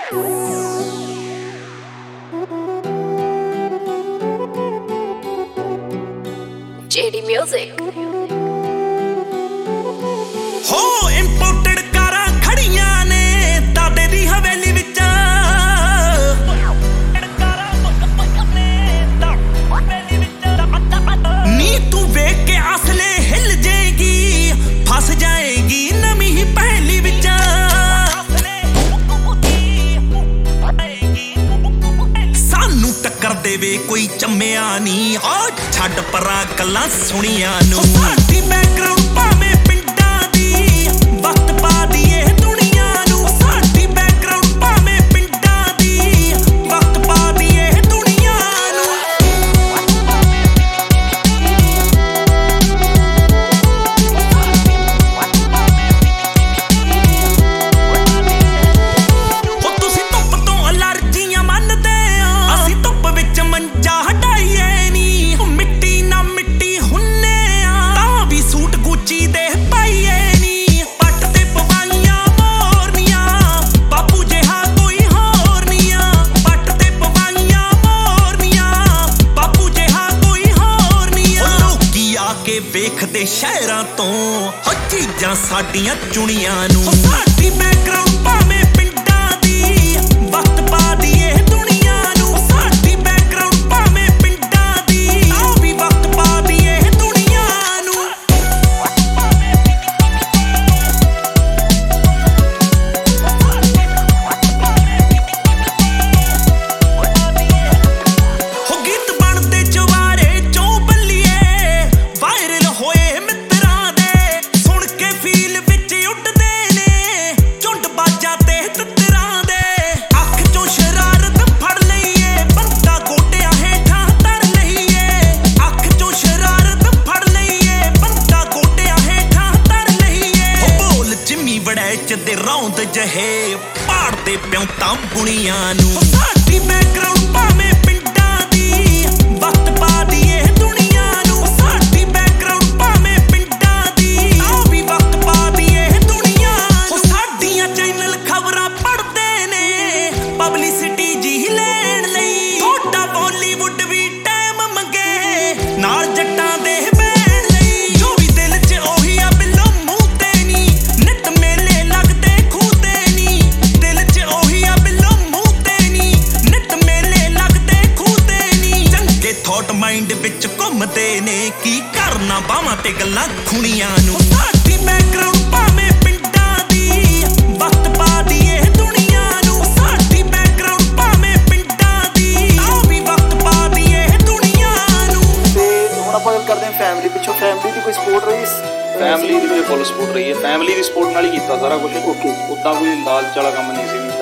JD Music हो imported कारां खड़ियां ने तादे दी हवेली विच नी तू वेख के असले हिल जाएगी फस जाएगी नवी ही पहली विच सानू टक्कर देवे कोई चम्मिया नी हो छड्ड परां गल्लां सुणियां नू साडी बैकग्राउंड भावें पिंडां दी वक्त पा दीए दुनिया नू साडी बैकग्राउंड भावें पिंडां दी वक्त पा दीए दुनिया नू हो तुसीं धुੱਪ ਤੋਂ ਅਲਰਜੀਆਂ ਮੰਨਦੇ ਆ ਅਸੀਂ ਧੁੱਪ ਵਿੱਚ ਮੰਜਾ ਹਟਾਈਏ ਨੀ ਮਿੱਟੀ ਨਾ ਮਿੱਟੀ ਹੁੰਨੇ ਆ ਤਾਂ ਵੀ ਸੂਟ ਗੁੱਚੀ ਦੇ ਪਾਈਏ ਨੀ ਪੱਟ ਤੇ ਪਵਾਈਆਂ ਮੋਰਨੀਆਂ ਬਾਪੂ ਜਿਹਾ ਕੋਈ ਹੋਰ ਨੀ ਆ ਪੱਟ ਤੇ ਪਵਾਈਆਂ ਮੋਰਨੀਆਂ ਬਾਪੂ ਜਿਹਾ ਕੋਈ ਹੋਰ ਨੀ ਆ ਲੋਕੀ ਆ ਕੇ ਵੇਖਦੇ ਸ਼ਹਿਰਾਂ ਤੋਂ ਹੋ ਚੀਜ਼ਾਂ ਸਾਡੀਆਂ ਚੁਣੀਆਂ ਨੂੰ ਸਾਡੀ ਬੈਕਗ੍ਰਾਉਂਡ ਭਾਵੇਂ ਪਿੰਡਾਂ ਦੀ ਵਕਤ ਪਾ ਦਈਏ ਦੁਨੀਆ ਨੂੰ ਸਾਡੀ ਬੈਕਗ੍ਰਾਉਂਡ ਭਾਵੇਂ ਪਿੰਡਾਂ ਦੀ ਤਾਂ ਵੀ ਵਕਤ ਪਾ ਦਈਏ ਦੁਨੀਆ ਨੂੰ ਹੋ ਗੀਤ ਬਣਦੇ ਚਵਾਰੇ ਚੋਂ ਬੱਲੀਏ ਵਾਇਰਲ ਹੋਏ ਮਿੱਤਰਾਂ ਦੇ ਸੁਣ ਕੇ ਫੀਲ ਵਿੱਚ ਉੱਡਦੇ ਨੇ ਝੁੰਡ ਬਾਜਾਂ ਤੇ ਤਿੱਤਰਾਂ ਦੇ ਅੱਖ ਚੋਂ ਸ਼ਰਾਰਤ ਫੜ ਲਈਏ ਬੰਦਾ ਗੋਡਿਆਂ ਹੇਠਾਂ ਧਰ ਲਈਏ ਅੱਖ ਚੋਂ ਸ਼ਰਾਰਤ ਫੜ ਲਈਏ ਬੰਦਾ ਗੋਡਿਆਂ ਹੇਠਾਂ ਧਰ ਲਈਏ ਹੋ ਬੋਲ ਜਿੰਮੀ ਵੜੈਚ ਦੇ ਰੌਂਦ ਜਹੇ ਪਾੜਦੇ ਪਿਉ ਤਾਂ ਬੁਣੀਆਂ ਨੂੰ ਸਾਡੀ ਬੈਕਗ੍ਰਾਉਂਡ ਭਾਵੇਂ ਪਿੰਡਾਂ ਦੀ ਵਕਤ ਪਾ ਦਈਏ ਦੁਨੀਆ ਨੂੰ ਸਾਡੀ ਬੈਕਗ੍ਰਾਉਂਡ ਭਾਵੇਂ ਪਿੰਡਾਂ ਦੀ ਤਾਂ ਵੀ ਵਕਤ ਪਾ ਦਈਏ ਦੁਨੀਆ ਨੂੰ ਸਾਡੀਆਂ ਚੈਨਲ ਖਬਰਾਂ ਪੜ੍ਹਦੇ ਨੇ ਪਬਲਿਸਿਟੀ ਜੀ ਲੈਣ ਲਈ ਤੁਹਾਡਾ ਬਾਲੀਵੁੱਡ ਵੀ ਟਾਈਮ ਮੰਗੇ ਨਾਲ ਜੱਟਾਂ ਦੇ ਬੈਣ ਲਈ ਜੋ ਵੀ ਦਿਲ 'ਚ ਉਹੀ ਆ ਬਿੱਲੋ ਮੂੰਹ ਤੇ ਨੀ ਨਿੱਤ ਮੇਲੇ ਲੱਗਦੇ ਖੂਹ ਤੇ ਨੀ ਦਿਲ 'ਚ ਉਹੀ ਆ ਬਿੱਲੋ ਮੂੰਹ ਤੇ ਨੀ ਨਿੱਤ ਮੇਲੇ ਲੱਗਦੇ ਖੂਹ ਤੇ ਨੀ ਚੰਗੇ ਥੌਟ ਮਾਈਂਡ ਵਿੱਚ ਘੁੰਮਦੇ ਨੇ ਕੀ ਕਰਨਾ ਬਾਹਾਂ ਤੇ ਗੱਲਾਂ ਖੁਣੀਆਂ ਨੂੰ ਸਾਡੀ ਬੈਕਗ੍ਰਾਉਂਡ ਭਾਵੇਂ ਪਿੰਡਾਂ ਦੀ ਵਕਤ ਪਾ ਦਈਏ ਦੁਨੀਆ ਨੂੰ ਸਾਡੀ ਬੈਕਗ੍ਰਾਉਂਡ ਭਾਵੇਂ ਪਿੰਡਾਂ ਦੀ ਤਾਂ ਵੀ ਵਕਤ ਪਾ ਦਈਏ ਦੁਨੀਆ ਨੂੰ ਤੇ ਹੁਣ ਆਪਾਂ ਗੱਲ ਕਰਦੇ ਹਾਂ ਫੈਮਿਲੀ ਪਿੱਛੋਂ ਫੈਮਿਲੀ ਦੀ ਕੋਈ ਸਪੋਰਟ ਰਹੀ ਫੈਮਿਲੀ ਦੀ ਫੁੱਲ ਸਪੋਰਟ ਰਹੀ ਹੈ ਫੈਮਿਲੀ ਦੀ ਸਪੋਰਟ ਨਾਲ ਹੀ ਕੀਤਾ ਸਾਰਾ ਕੁਝ ਓਕੇ ਉੱਦਾਂ ਕੋਈ ਲਾਲਚ ਵਾਲਾ ਕੰਮ ਨਹੀਂ ਸੀ